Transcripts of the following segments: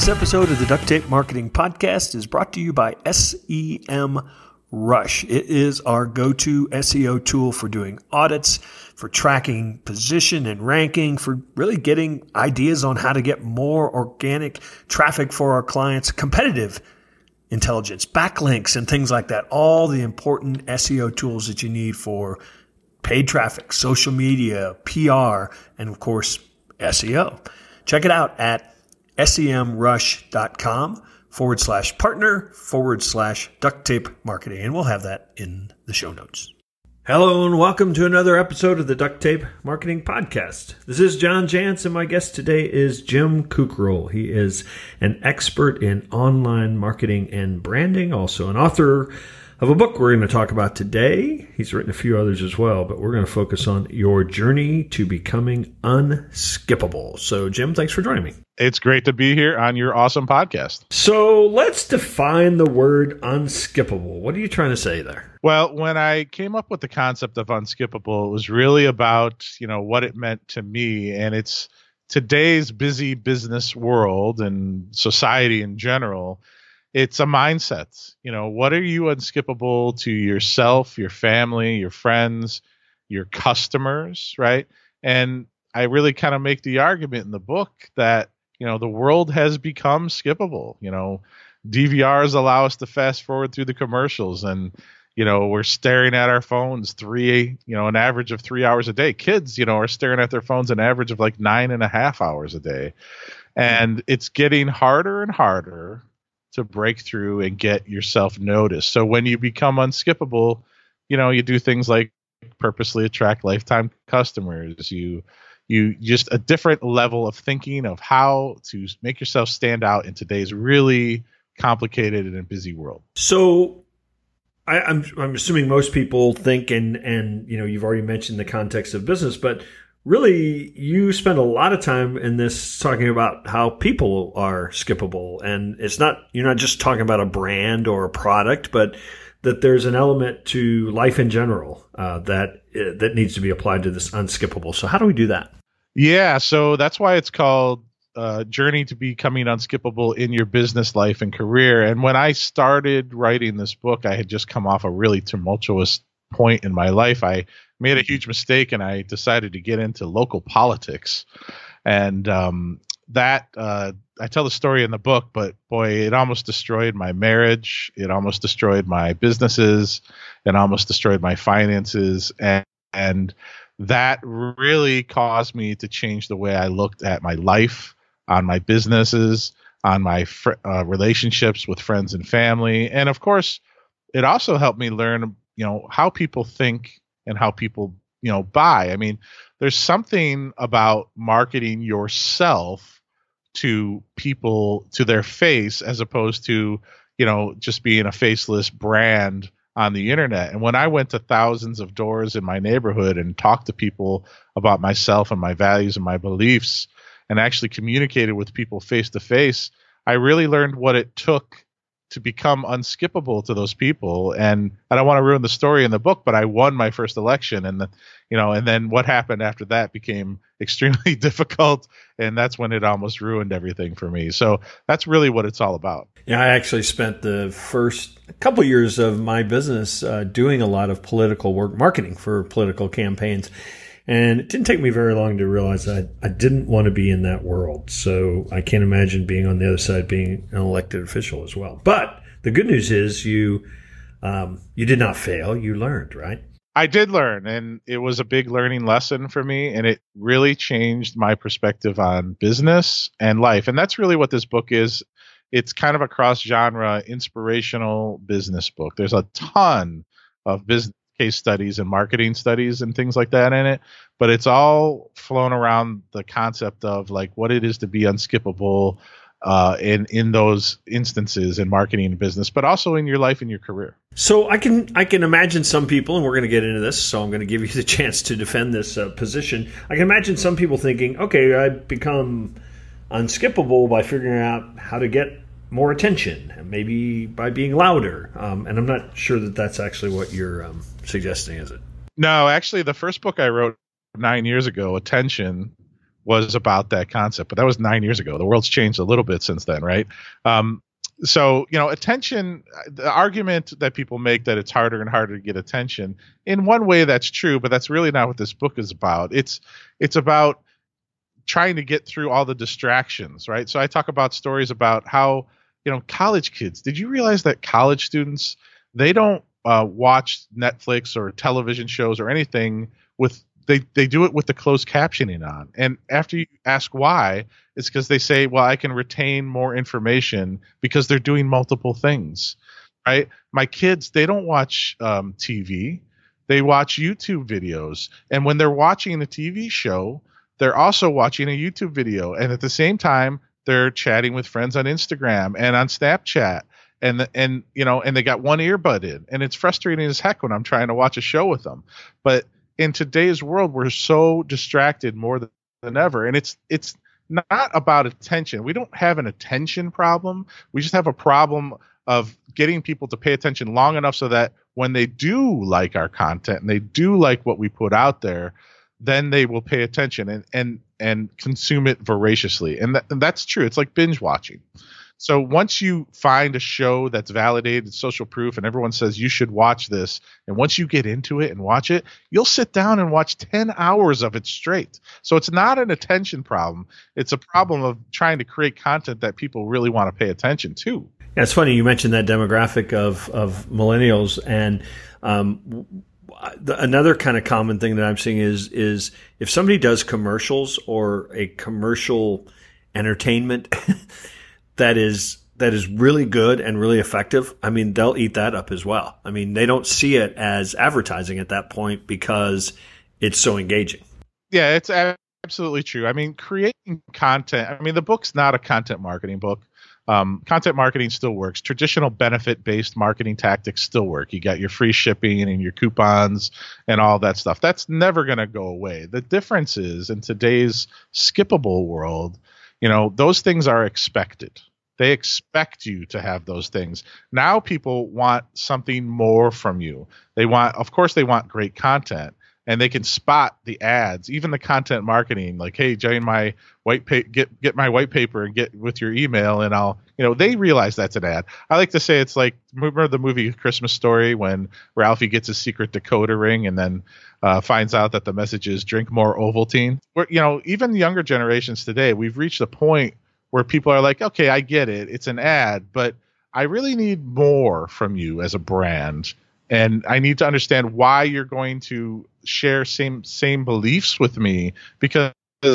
episode of the Duct Tape Marketing Podcast is brought to you by SEM Rush. It is our go-to SEO tool for doing audits, for tracking position and ranking, for really getting ideas on how to get more organic traffic for our clients, competitive intelligence, backlinks, and things like that. All the important SEO tools that you need for paid traffic, social media, PR, and of course, SEO. Check it out at semrush.com/partner/duct tape marketing. And we'll have that in the show notes. Hello and welcome to another episode of the Duct Tape Marketing Podcast. This is John Jantsch, and my guest today is Jim Kukral. He is an expert in online marketing and branding, also an author of a book we're going to talk about today. He's written a few others as well, but we're going to focus on your journey to becoming unskippable. So, Jim, thanks for joining me. It's great to be here on your awesome podcast. So let's define the word unskippable. What are you trying to say there? Well, when I came up with the concept of unskippable, it was really about, what it meant to me. And it's today's busy business world and society in general. It's a mindset. What are you unskippable to yourself, your family, your friends, your customers, right? And I really kind of make the argument in the book that, the world has become skippable. DVRs allow us to fast forward through the commercials, and, we're staring at our phones an average of 3 hours a day. Kids, are staring at their phones an average of like 9.5 hours a day. And it's getting harder and harder to break through and get yourself noticed. So when you become unskippable, you do things like purposely attract lifetime customers. You just a different level of thinking of how to make yourself stand out in today's really complicated and busy world. So I'm assuming most people think, and you've already mentioned the context of business, but really, you spend a lot of time in this talking about how people are skippable, and you're not just talking about a brand or a product, but that there's an element to life in general that needs to be applied to this unskippable. So how do we do that? Yeah, so that's why it's called Journey to Becoming Unskippable in Your Business Life and Career. And when I started writing this book, I had just come off a really tumultuous point in my life. I made a huge mistake and I decided to get into local politics. And I tell the story in the book, but boy, it almost destroyed my marriage. It almost destroyed my businesses. It almost destroyed my finances. And that really caused me to change the way I looked at my life, on my businesses, on my relationships with friends and family. And of course, it also helped me learn how people think and how people, buy. I mean, there's something about marketing yourself to people, to their face, as opposed to, just being a faceless brand on the internet. And when I went to thousands of doors in my neighborhood and talked to people about myself and my values and my beliefs and actually communicated with people face to face, I really learned what it took to become unskippable to those people. And I don't want to ruin the story in the book, but I won my first election. And and then what happened after that became extremely difficult. And that's when it almost ruined everything for me. So that's really what it's all about. Yeah, I actually spent the first couple years of my business doing a lot of political work, marketing for political campaigns. And it didn't take me very long to realize I didn't want to be in that world. So I can't imagine being on the other side, being an elected official as well. But the good news is you did not fail. You learned, right? I did learn, and it was a big learning lesson for me. And it really changed my perspective on business and life. And that's really what this book is. It's kind of a cross-genre, inspirational business book. There's a ton of business case studies and marketing studies and things like that in it, but it's all flown around the concept of like what it is to be unskippable in those instances in marketing and business, but also in your life and your career. So I can imagine some people, and we're going to get into this, so I'm going to give you the chance to defend this position. I can imagine some people thinking, okay, I become unskippable by figuring out how to get more attention, maybe by being louder. And I'm not sure that that's actually what you're suggesting, is it? No, actually, the first book I wrote 9 years ago, Attention, was about that concept, but that was 9 years ago. The world's changed a little bit since then, right? So, attention, the argument that people make that it's harder and harder to get attention, in one way that's true, but that's really not what this book is about. It's about trying to get through all the distractions, right? So I talk about stories about how, college kids, did you realize that college students, they don't watch Netflix or television shows or anything they do it with the closed captioning on. And after you ask why, it's because they say, well, I can retain more information because they're doing multiple things, right? My kids, they don't watch TV. They watch YouTube videos. And when they're watching a TV show, they're also watching a YouTube video. And at the same time, they're chatting with friends on Instagram and on Snapchat. And they got one earbud in. And it's frustrating as heck when I'm trying to watch a show with them. But in today's world, we're so distracted more than ever. And it's not about attention. We don't have an attention problem. We just have a problem of getting people to pay attention long enough so that when they do like our content and they do like what we put out there, then they will pay attention and consume it voraciously. And that's true. It's like binge watching. So once you find a show that's validated, social proof, and everyone says you should watch this, and once you get into it and watch it, you'll sit down and watch 10 hours of it straight. So it's not an attention problem. It's a problem of trying to create content that people really want to pay attention to. Yeah, it's funny you mentioned that demographic of millennials, and another kind of common thing that I'm seeing is if somebody does commercials or a commercial entertainment that is really good and really effective, I mean, they'll eat that up as well. I mean, they don't see it as advertising at that point because it's so engaging. Yeah, it's absolutely true. I mean, creating content, I mean, the book's not a content marketing book. Content marketing still works. Traditional benefit-based marketing tactics still work. You got your free shipping and your coupons and all that stuff. That's never going to go away. The difference is in today's skippable world, those things are expected. They expect you to have those things. Now people want something more from you. Of course they want great content, and they can spot the ads, even the content marketing, like, hey, join my get my white paper and get with your email, and I'll, they realize that's an ad. I like to say it's like, remember the movie Christmas Story when Ralphie gets a secret decoder ring and then finds out that the message is drink more Ovaltine. Even younger generations today, we've reached a point where people are like, okay, I get it. It's an ad, but I really need more from you as a brand. And I need to understand why you're going to share same beliefs with me, because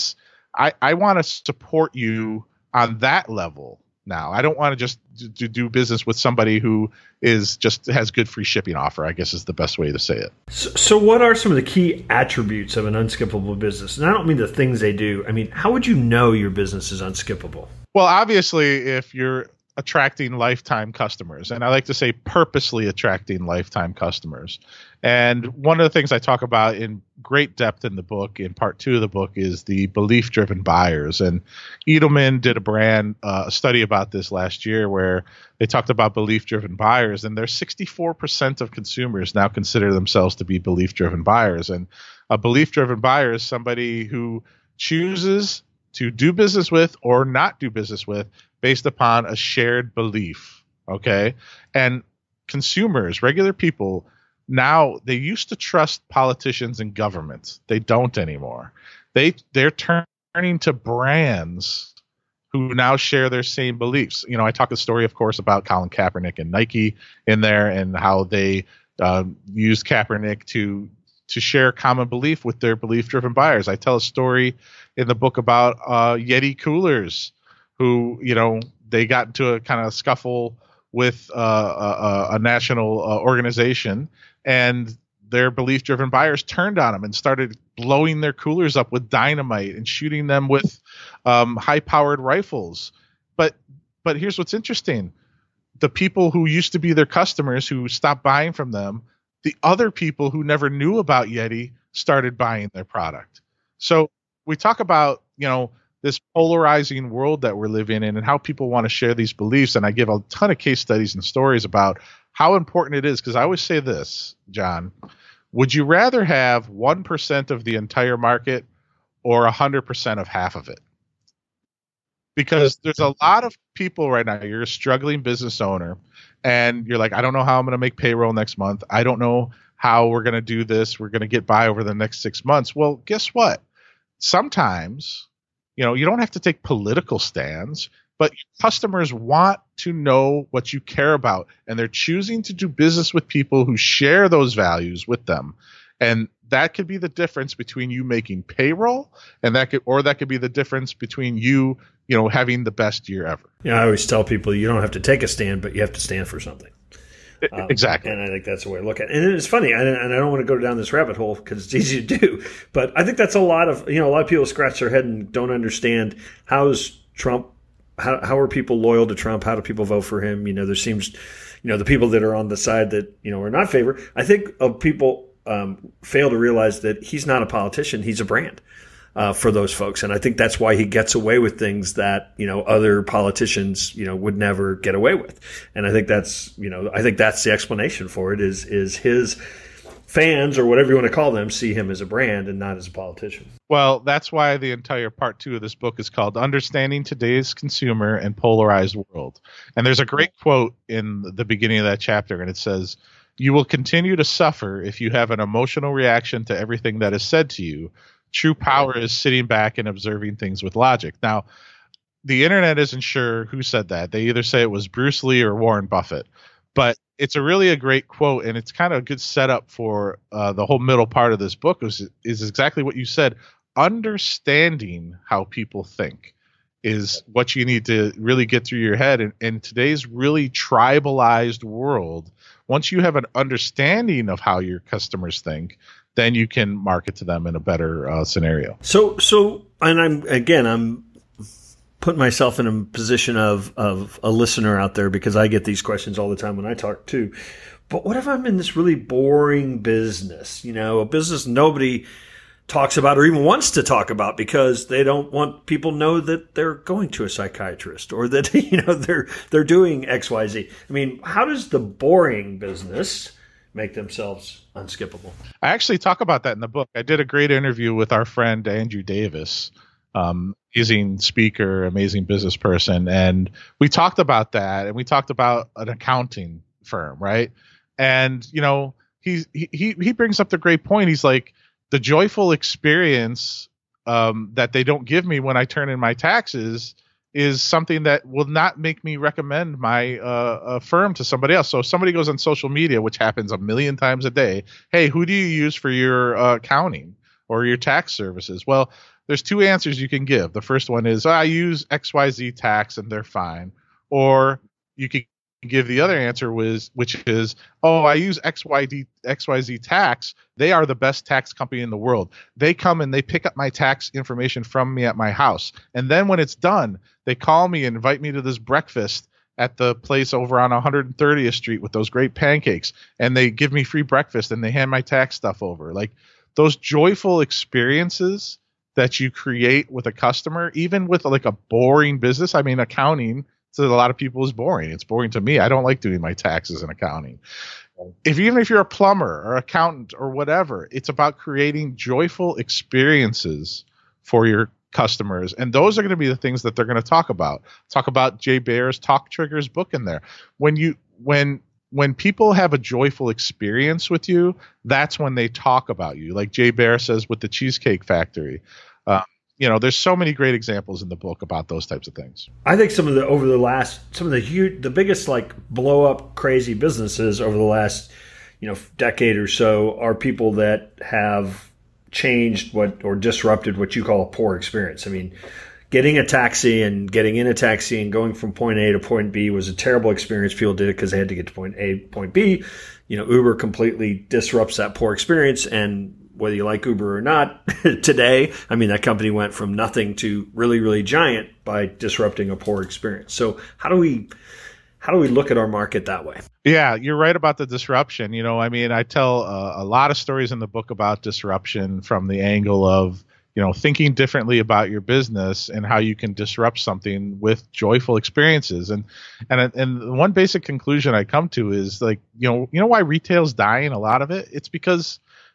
I want to support you on that level now. I don't want to just do business with somebody who has good free shipping offer, I guess is the best way to say it. So what are some of the key attributes of an unskippable business? And I don't mean the things they do. I mean, how would you know your business is unskippable? Well, obviously, if you're attracting lifetime customers, and I like to say purposely attracting lifetime customers. And one of the things I talk about in great depth in the book, in part 2 of the book, is the belief-driven buyers. And Edelman did a study about this last year where they talked about belief-driven buyers, and there's 64% of consumers now consider themselves to be belief-driven buyers. And a belief-driven buyer is somebody who chooses to do business with or not do business with based upon a shared belief. Okay. And consumers, regular people, now they used to trust politicians and governments. They don't anymore. They're turning to brands who now share their same beliefs. I talk a story, of course, about Colin Kaepernick and Nike in there, and how they used Kaepernick to share common belief with their belief-driven buyers. I tell a story in the book about Yeti coolers, who, they got into a kind of scuffle with a national organization, and their belief-driven buyers turned on them and started blowing their coolers up with dynamite and shooting them with high-powered rifles. But here's what's interesting. The people who used to be their customers who stopped buying from them, the other people who never knew about Yeti started buying their product. So we talk about, this polarizing world that we're living in and how people want to share these beliefs. And I give a ton of case studies and stories about how important it is. Because I always say this, John, would you rather have 1% of the entire market or 100% of half of it. Because there's a lot of people right now, you're a struggling business owner, and you're like, I don't know how I'm going to make payroll next month. I don't know how we're going to do this. We're going to get by over the next 6 months. Well, guess what? Sometimes, you don't have to take political stands, but customers want to know what you care about, and they're choosing to do business with people who share those values with them. And that could be the difference between you making payroll, and that could be the difference between you having the best year ever. Yeah, I always tell people you don't have to take a stand, but you have to stand for something. Exactly. And I think that's the way to look at it. And it's funny, and I don't want to go down this rabbit hole because it's easy to do, but I think that's a lot of people scratch their head and don't understand how are people loyal to Trump? How do people vote for him? There seems, the people that are on the side that, are not in favor. I think people fail to realize that he's not a politician. He's a brand for those folks. And I think that's why he gets away with things that, other politicians, would never get away with. And I think that's the explanation for it is his fans, or whatever you want to call them, see him as a brand and not as a politician. Well, that's why the entire part 2 of this book is called Understanding Today's Consumer and Polarized World. And there's a great quote in the beginning of that chapter, and it says, "You will continue to suffer if you have an emotional reaction to everything that is said to you. True power is sitting back and observing things with logic." Now, the internet isn't sure who said that. They either say it was Bruce Lee or Warren Buffett. But it's really a great quote, and it's kind of a good setup for the whole middle part of this book is exactly what you said. Understanding how people think is what you need to really get through your head. And in today's really tribalized world, once you have an understanding of how your customers think, then you can market to them in a better scenario. So, and I'm putting myself in a position of a listener out there, because I get these questions all the time when I talk too. But what if I'm in this really boring business, a business nobody talks about or even wants to talk about because they don't want people to know that they're going to a psychiatrist or that, they're doing XYZ. I mean, how does the boring business make themselves unskippable? I actually talk about that in the book. I did a great interview with our friend Andrew Davis, amazing speaker, amazing business person. And we talked about that, and we talked about an accounting firm, right? And, he brings up the great point. He's like, the joyful experience that they don't give me when I turn in my taxes is something that will not make me recommend my firm to somebody else. So if somebody goes on social media, which happens a million times a day, hey, who do you use for your accounting or your tax services? Well, there's 2 answers you can give. The first one is, I use XYZ tax and they're fine. Or you can give the other answer, which is, I use XYZ tax. They are the best tax company in the world. They come and they pick up my tax information from me at my house. And then when it's done, they call me and invite me to this breakfast at the place over on 130th Street with those great pancakes. And they give me free breakfast and they hand my tax stuff over. Like those joyful experiences that you create with a customer, even with like a boring business. I mean, accounting to a lot of people is boring. It's boring to me. I don't like doing my taxes and accounting. Even if you're a plumber or accountant or whatever, it's about creating joyful experiences for your customers. And those are going to be the things that they're going to talk about. Talk about Jay Baer's Talk Triggers book in there. When people have a joyful experience with you, that's when they talk about you. Like Jay Baer says with the Cheesecake Factory. There's so many great examples in the book about those types of things. I think some of the biggest like blow up crazy businesses over the last, decade or so are people that have changed or disrupted what you call a poor experience. I mean, getting in a taxi and going from point A to point B was a terrible experience. People did it because they had to get to point A, point B. Uber completely disrupts that poor experience. And whether you like Uber or not today, I mean, that company went from nothing to really, really giant by disrupting a poor experience. So how do we look at our market that way? Yeah, you're right about the disruption. I tell a lot of stories in the book about disruption from the angle of, thinking differently about your business and how you can disrupt something with joyful experiences. And one basic conclusion I come to is like, why retail's dying, a lot of it, it's because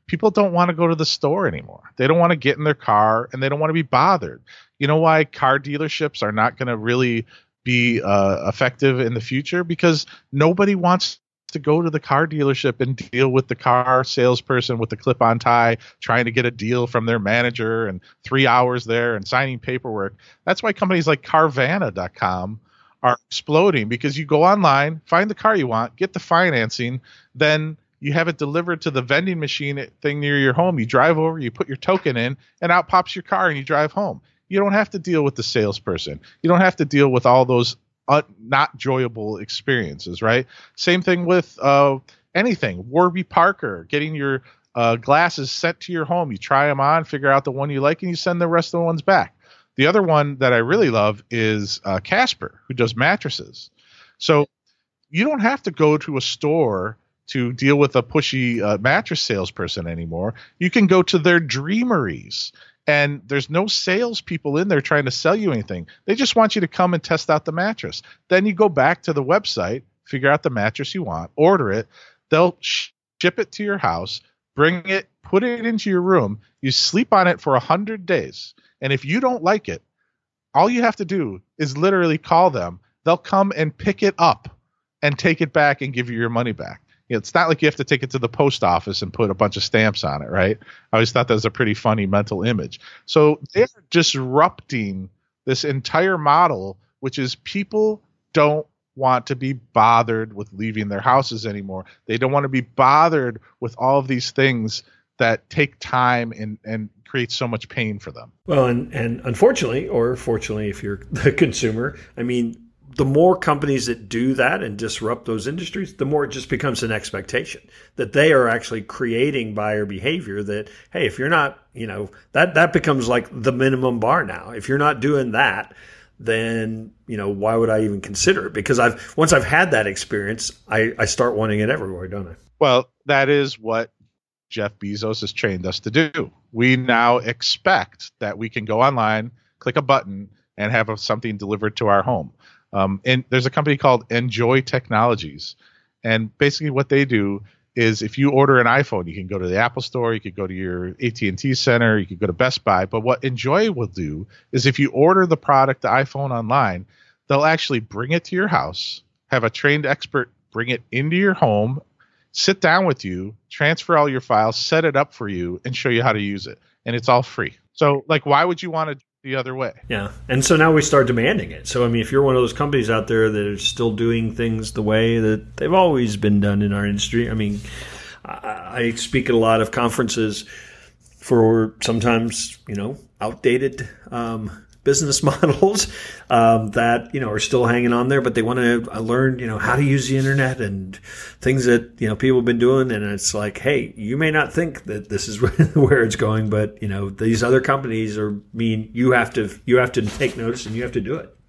people don't want to go to the store anymore. They don't want to get in their car, and they don't want to be bothered. You know why car dealerships are not going to really be effective in the future? Because nobody wants to go to the car dealership and deal with the car salesperson with the clip-on tie, trying to get a deal from their manager, and 3 hours there and signing paperwork. That's why companies like Carvana.com are exploding, because you go online, find the car you want, get the financing, then you have it delivered to the vending machine thing near your home. You drive over, you put your token in, and out pops your car and you drive home. You don't have to deal with the salesperson. You don't have to deal with all those not enjoyable experiences, right? Same thing with anything. Warby Parker, getting your glasses sent to your home. You try them on, figure out the one you like, and you send the rest of the ones back. The other one that I really love is Casper, who does mattresses. So you don't have to go to a store to deal with a pushy mattress salesperson anymore. You can go to their Dreameries, and there's no salespeople in there trying to sell you anything. They just want you to come and test out the mattress. Then you go back to the website, figure out the mattress you want, order it. They'll ship it to your house, bring it, put it into your room. You sleep on it for 100 days. And if you don't like it, all you have to do is literally call them. They'll come and pick it up and take it back and give you your money back. It's not like you have to take it to the post office and put a bunch of stamps on it, right? I always thought that was a pretty funny mental image. So they're disrupting this entire model, which is people don't want to be bothered with leaving their houses anymore. They don't want to be bothered with all of these things that take time and create so much pain for them. Well, and unfortunately, or fortunately, if you're the consumer, I mean, the more companies that do that and disrupt those industries, the more it just becomes an expectation that they are actually creating buyer behavior that, hey, if you're not, that becomes like the minimum bar now. If you're not doing that, then, why would I even consider it? Because once I've had that experience, I start wanting it everywhere, don't I? Well, that is what Jeff Bezos has trained us to do. We now expect that we can go online, click a button, and have something delivered to our home. And there's a company called Enjoy Technologies. And basically what they do is if you order an iPhone, you can go to the Apple Store, you could go to your AT&T Center, you could go to Best Buy. But what Enjoy will do is if you order the product, the iPhone online, they'll actually bring it to your house, have a trained expert bring it into your home, sit down with you, transfer all your files, set it up for you, and show you how to use it. And it's all free. So, why would you want to do it the other way? Yeah. And so now we start demanding it. So, I mean, if you're one of those companies out there that are still doing things the way that they've always been done in our industry, I mean, I speak at a lot of conferences for sometimes, outdated business models that are still hanging on there, but they want to learn how to use the internet and things that people have been doing. And it's like, hey, you may not think that this is where it's going, but these other companies you have to take notice and you have to do it.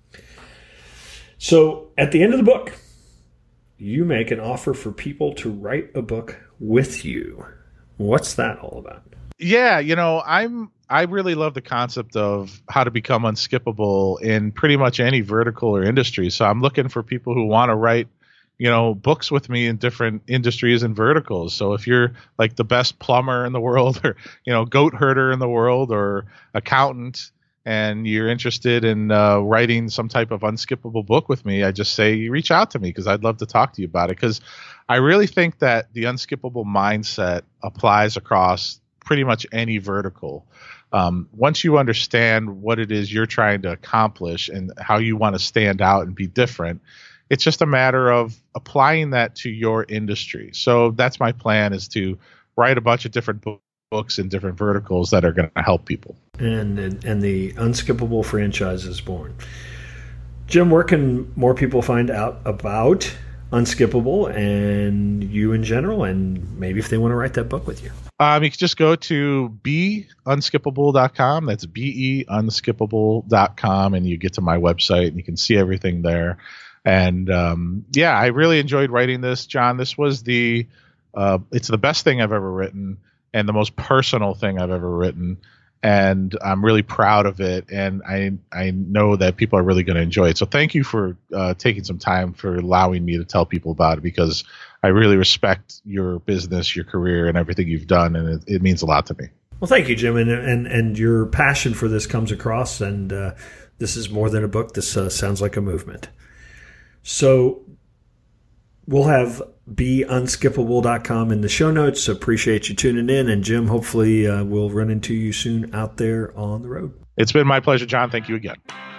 So at the end of the book, you make an offer for people to write a book with you. What's that all about? Yeah, I really love the concept of how to become unskippable in pretty much any vertical or industry. So I'm looking for people who want to write, books with me in different industries and verticals. So if you're like the best plumber in the world or, goat herder in the world or accountant, and you're interested in writing some type of unskippable book with me, I just say reach out to me because I'd love to talk to you about it. Because I really think that the unskippable mindset applies across pretty much any vertical. Once you understand what it is you're trying to accomplish and how you want to stand out and be different, it's just a matter of applying that to your industry. So that's my plan, is to write a bunch of different books in different verticals that are going to help people. And the Unskippable franchise is born. Jim, where can more people find out about Unskippable and you in general, and maybe if they want to write that book with you? You can just go to beunskippable.com. That's beunskippable.com, and you get to my website and you can see everything there. And I really enjoyed writing this, John. This was it's the best thing I've ever written and the most personal thing I've ever written. and I'm really proud of it. And I know that people are really going to enjoy it. So thank you for taking some time for allowing me to tell people about it, because I really respect your business, your career, and everything you've done, and it means a lot to me. Well, thank you, Jim, and your passion for this comes across, and this is more than a book. This sounds like a movement. So we'll have beunskippable.com in the show notes. Appreciate you tuning in, and Jim, hopefully we'll run into you soon out there on the road. It's been my pleasure, John. Thank you again.